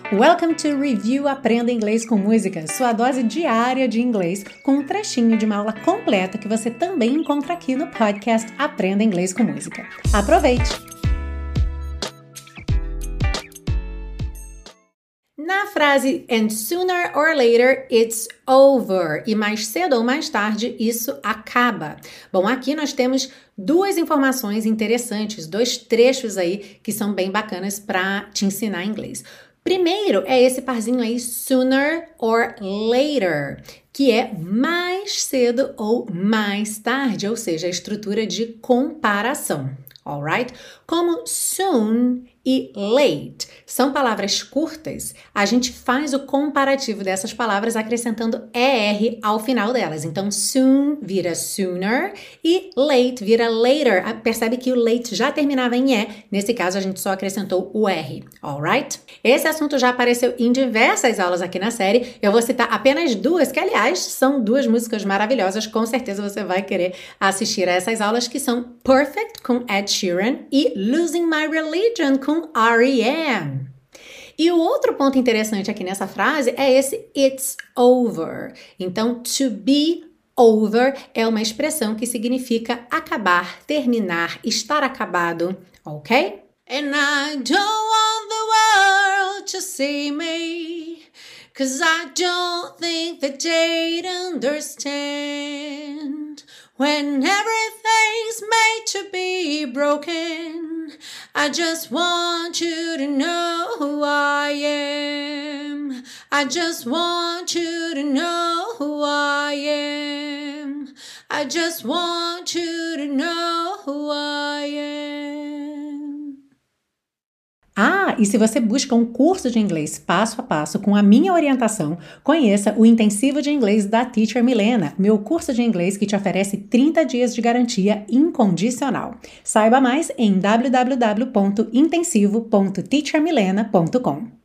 Welcome to Review Aprenda Inglês com Música, sua dose diária de inglês, com um trechinho de uma aula completa que você também encontra aqui no podcast Aprenda Inglês com Música. Aproveite! Na frase and sooner or later it's over, e mais cedo ou mais tarde isso acaba. Bom, aqui nós temos duas informações interessantes, dois trechos aí que são bem bacanas para te ensinar inglês. Primeiro é esse parzinho aí, sooner or later, que é mais cedo ou mais tarde, ou seja, a estrutura de comparação, alright? Como soon e late são palavras curtas, a gente faz o comparativo dessas palavras acrescentando ER ao final delas. Então, soon vira sooner e late vira later. Percebe que o late já terminava em E, nesse caso a gente só acrescentou o R, alright? Esse assunto já apareceu em diversas aulas aqui na série, eu vou citar apenas duas, que aliás são duas músicas maravilhosas, com certeza você vai querer assistir a essas aulas, que são Perfect com Ed Sheeran e Losing My Religion com R.E.M. E o outro ponto interessante aqui nessa frase é esse it's over. Então, to be over é uma expressão que significa acabar, terminar, estar acabado, ok? And I don't want the world to see me, 'cause I don't think that they'd understand. When everything's made to be broken, I just want you to know who I am. I just want you to know who I am. I just want you to know who I am. E se você busca um curso de inglês passo a passo com a minha orientação, conheça o Intensivo de Inglês da Teacher Milena, meu curso de inglês que te oferece 30 dias de garantia incondicional. Saiba mais em www.intensivo.teachermilena.com.